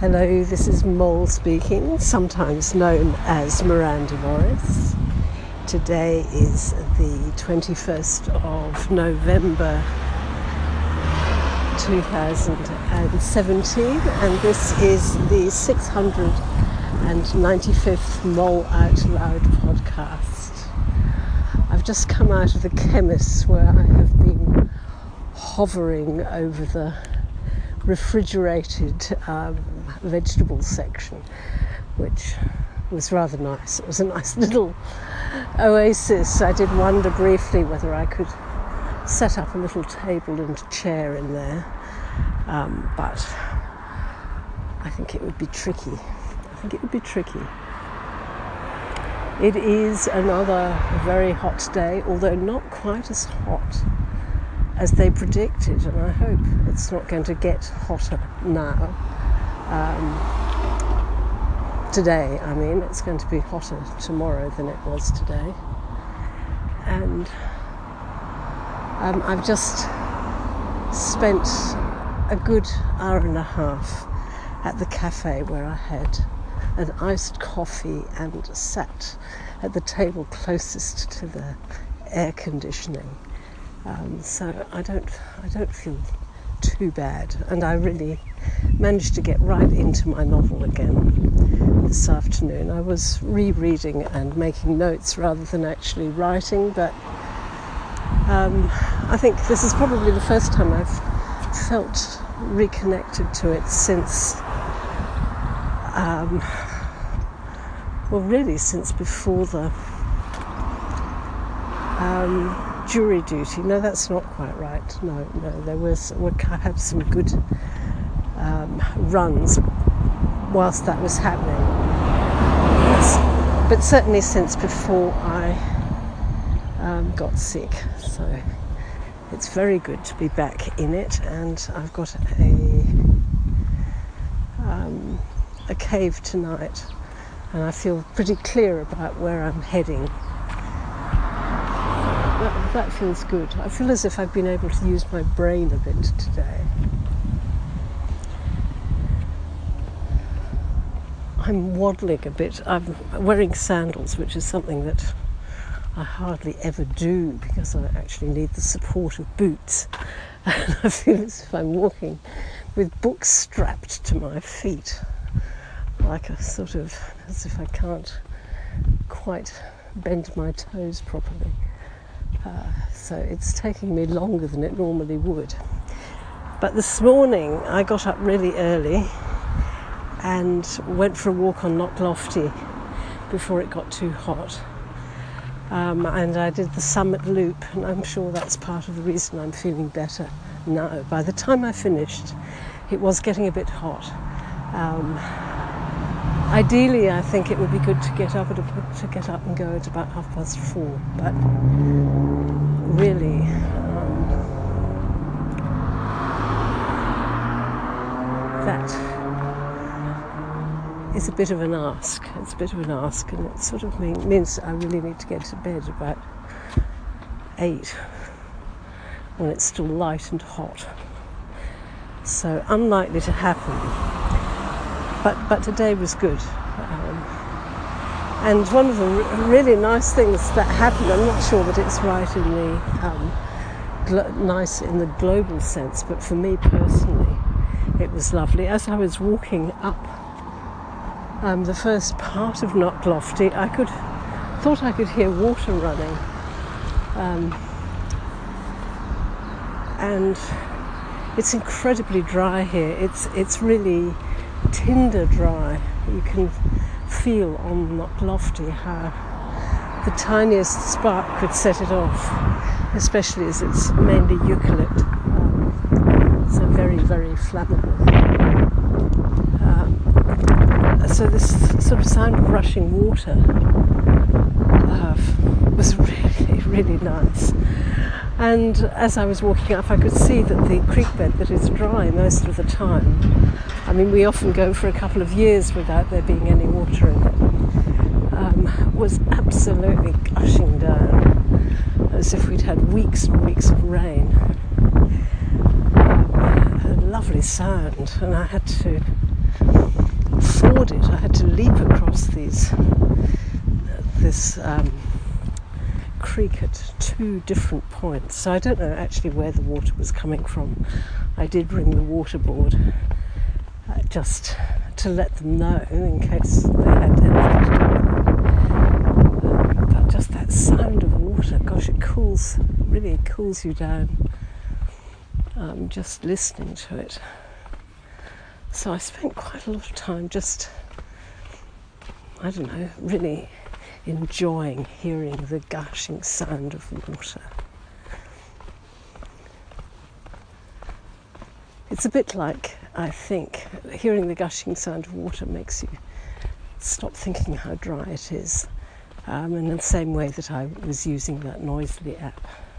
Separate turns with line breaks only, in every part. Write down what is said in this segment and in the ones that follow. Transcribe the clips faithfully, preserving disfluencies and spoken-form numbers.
Hello, this is Mole speaking, sometimes known as Miranda Morris. Today is the twenty-first of November two thousand seventeen, and this is the six hundred ninety-fifth Mole Out Loud podcast. I've just come out of the chemist's where I have been hovering over the refrigerated um, vegetable section, which was rather nice. It was a nice little oasis. I did wonder briefly whether I could set up a little table and a chair in there, um, but I think it would be tricky. I think it would be tricky. It is another very hot day, although not quite as hot as they predicted, and I hope it's not going to get hotter now. Um, today, I mean, it's going to be hotter tomorrow than it was today. And um, I've just spent a good hour and a half at the cafe where I had an iced coffee and sat at the table closest to the air conditioning. Um, so I don't, I don't feel too bad, and I really managed to get right into my novel again this afternoon. I was rereading and making notes rather than actually writing, but um, I think this is probably the first time I've felt reconnected to it since, um, well, really since before the Um, jury duty. No, that's not quite right. No, no, there was, we had some good um, runs whilst that was happening. But certainly since before I um, got sick. So it's very good to be back in it, and I've got a um, a cave tonight, and I feel pretty clear about where I'm heading. That, that feels good. I feel as if I've been able to use my brain a bit today. I'm waddling a bit. I'm wearing sandals, which is something that I hardly ever do because I actually need the support of boots. And I feel as if I'm walking with books strapped to my feet, like a sort of, as if I can't quite bend my toes properly. Uh, so it's taking me longer than it normally would. But this morning I got up really early and went for a walk on Knocklofty before it got too hot. Um, and I did the Summit Loop, and I'm sure that's part of the reason I'm feeling better now. By the time I finished, it was getting a bit hot. Um, Ideally, I think it would be good to get up at a, to get up and go at about half past four. But really, um, that is a bit of an ask. It's a bit of an ask, and it sort of mean, means I really need to get to bed about eight when it's still light and hot. So unlikely to happen. But but today was good. Um, and one of the r- really nice things that happened, I'm not sure that it's right in the um, glo- nice in the global sense, but for me personally, it was lovely. As I was walking up um, the first part of Knocklofty, I could thought I could hear water running, um, and it's incredibly dry here. It's it's really tinder dry. You can feel on Knocklofty how the tiniest spark could set it off, especially as it's mainly eucalypt, um, so very, very flammable. Um, so this sort of sound of rushing water uh, was really, really nice. And as I was walking up, I could see that the creek bed that is dry most of the time, I mean, we often go for a couple of years without there being any water in it, um, was absolutely gushing down, as if we'd had weeks and weeks of rain. Um, a lovely sound, and I had to ford it. I had to leap across these this um, creek at two different points. So I don't know actually where the water was coming from. I did ring the water board uh, just to let them know in case they had anything to do with it. Um, but just that sound of water, gosh, it cools, really cools you down. Um, just listening to it. So I spent quite a lot of time just, I don't know, really enjoying hearing the gushing sound of water. It's a bit like, I think, hearing the gushing sound of water makes you stop thinking how dry it is, um, in the same way that I was using that Noisely app.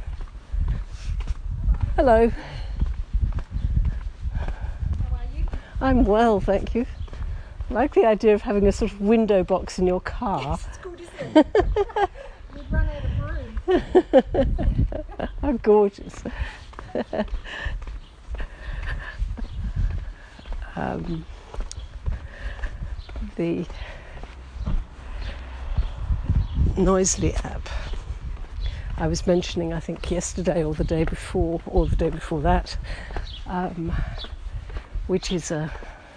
Hello. I'm well, thank you. I like the idea of having a sort of window box in your car.
Yes, it's good, isn't it? We'd run out of room.
How gorgeous. um, the Noisely app I was mentioning, I think yesterday or the day before, or the day before that, um, which is a,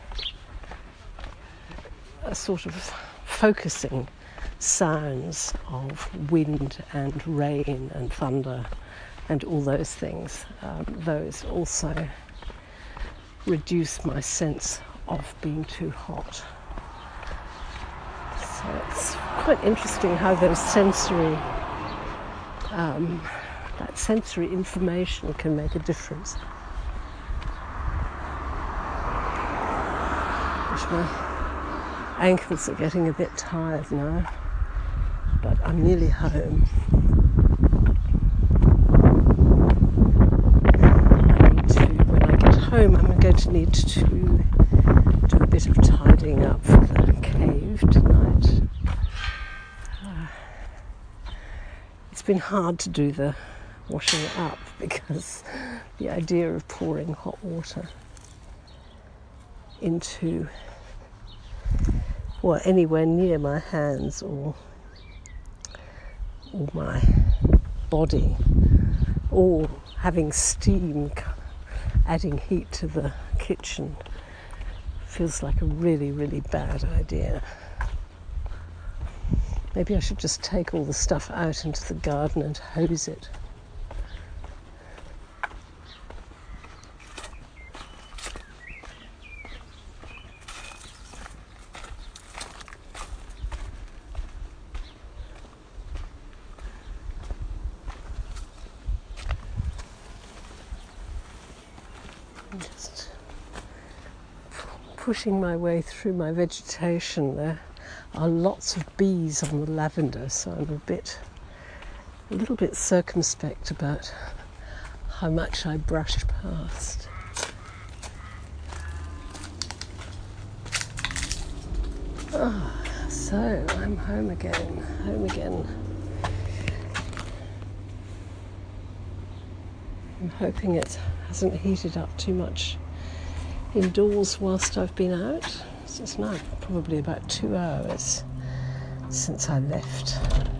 a sort of focusing sounds of wind and rain and thunder and all those things. Um, those also reduce my sense of being too hot. So it's quite interesting how those sensory, um, that sensory information can make a difference. My ankles are getting a bit tired now, but I'm nearly home. I need to, when I get home, I'm going to need to do a bit of tidying up for the cave tonight. Uh, it's been hard to do the washing up because the idea of pouring hot water into, well, anywhere near my hands or or my body, or having steam adding heat to the kitchen feels like a really, really bad idea. Maybe I should just take all the stuff out into the garden and hose it. Just pushing my way through my vegetation. There are lots of bees on the lavender, so I'm a bit, a little bit circumspect about how much I brush past. Ah, so I'm home again, home again. I'm hoping it hasn't heated up too much indoors whilst I've been out. So it's now probably about two hours since I left.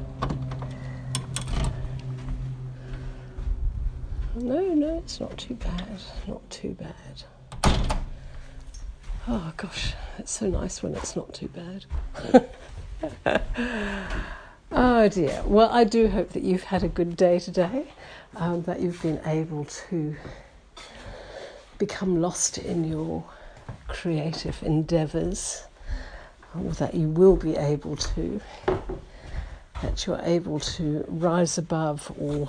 No, no, it's not too bad, not too bad. Oh gosh, it's so nice when it's not too bad. Oh dear. Well, I do hope that you've had a good day today, um, that you've been able to become lost in your creative endeavours, or that you will be able to, that you're able to rise above, or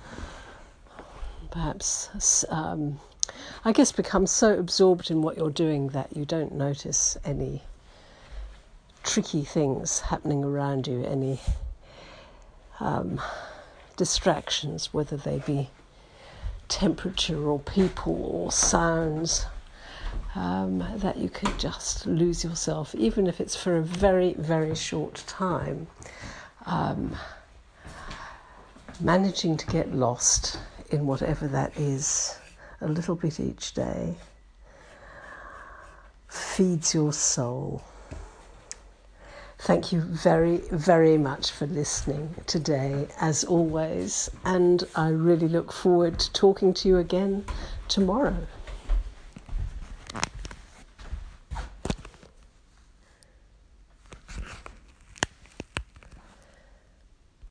perhaps, um, I guess, become so absorbed in what you're doing that you don't notice any tricky things happening around you, any um, distractions, whether they be temperature or people or sounds, um, that you could just lose yourself, even if it's for a very, very short time. Um, managing to get lost in whatever that is a little bit each day, feeds your soul. Thank you very, very much for listening today, as always, and I really look forward to talking to you again tomorrow.